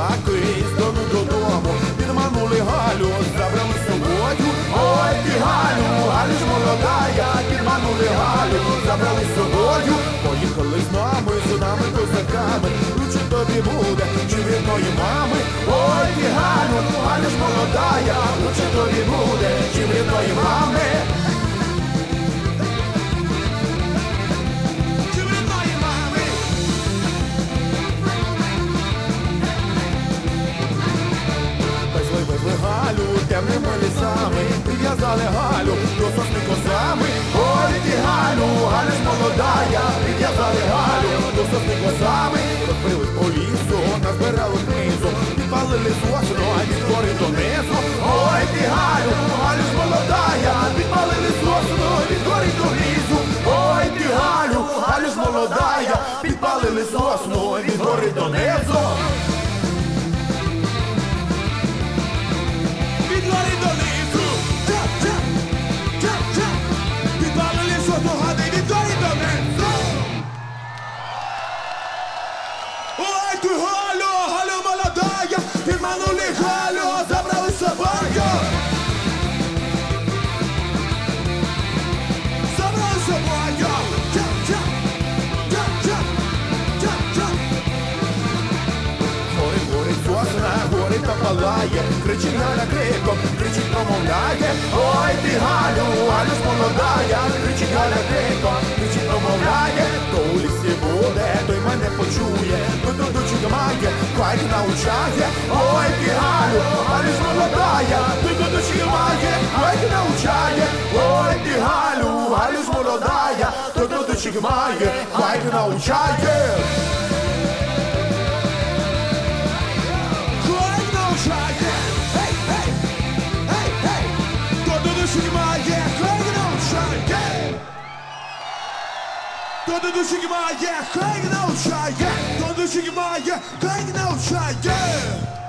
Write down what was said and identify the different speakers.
Speaker 1: козаки з дону додому підманули Галю, забрали з собою. Ой, ти Галю, Галю ж молодая, підманули Галю, забрали з собою. Поїхали з нами козаками, лучше тобі буде, чи рідної мами. Ой, ти Галю, Галю ж молодая, лучше тобі буде, чи рідної мами. Везли Галю темними лісами, прив'язали Галю до сосни козами. Ой, ти Галю, Галя ж молодая, прив'язали Галю до сосни козами. Розбили по лісу, назбирали книзу, підпалили сосну, а від гори донизу. Ой, ти Галю, Галю ж молодая, підпалили сосну, від гори донизу. Ой, ти Галю, Галю ж молодая, підпалили сосну, від гори донизу.
Speaker 2: Ой, ти Галю, Галю молодая, підманули Галю, забрали з собою. Забрали з собою.
Speaker 1: Горить сосна, горить та палає, кричить Галя криком, кричить промовляє. Ой, ти Галю, Галю ж молодая, кричить Галя криком, кричить промовляє. Хто у лісі буде, той мене почує, хто дочек має, хай навчає. Ой, ти Галю, Галю ж молодая, хто дочек має, хай навчає. Ой, ти Галю, Галю ж молодая, хто дочек має, хай навчає.
Speaker 2: Хто душі має, хай навчає, хто душі має, хай навчає.